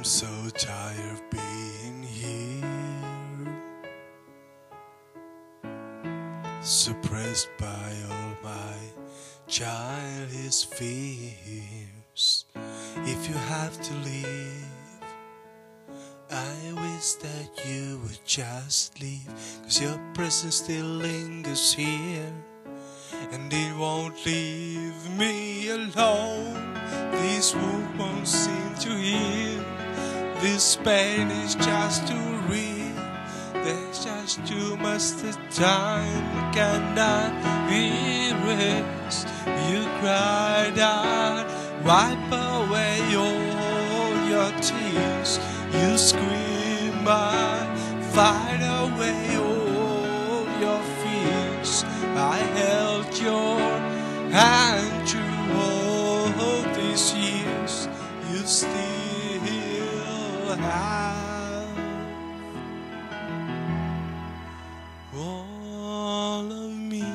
so tired of being here, suppressed by all my childish fears. If you have to leave, I wish that you would just leave, 'cause your presence still lingers here, and it won't leave me alone. This wound won't seem to heal. This pain is just too real. There's just too much that time cannot erase. You cried out, wipe away all your tears. You scream out, fight away all your fears. I held your hand through all these years. You still have all of me.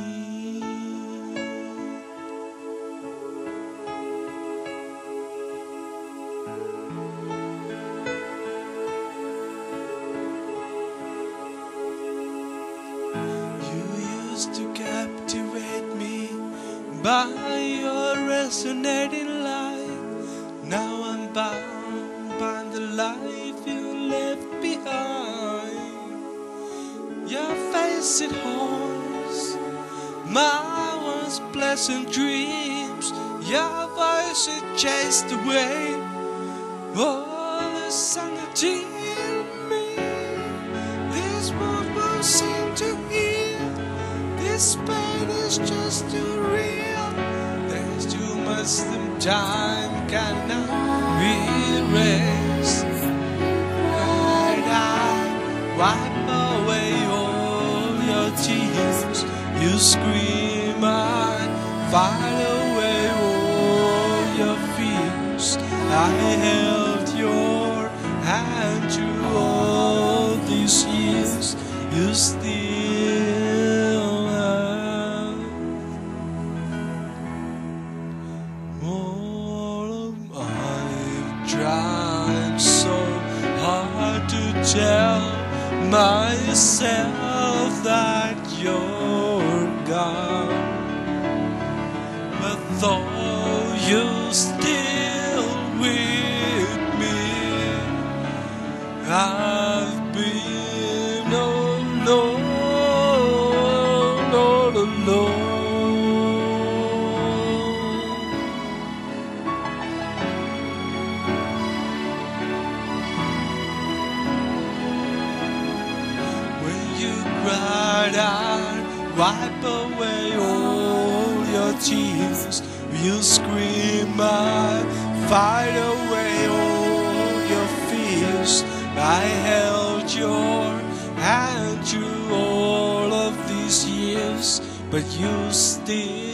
You used to captivate me by your resonating light. Now I'm bound by the life you left behind. Your face it haunts my once pleasant dreams. Your voice it chased away all the sanity in me. This world won't seem to heal. This pain is just too real. There's too much that time cannot erase. Wipe away all your tears. You scream out, fight away all your fears. I held your hand through all these years. You still have all of mine. Tried so hard to tell myself that you're gone, but though you're still with me, I've been alone, all alone. You cried out, wipe away all your tears. You scream out, fight away all your fears. I held your hand through all of these years, but you still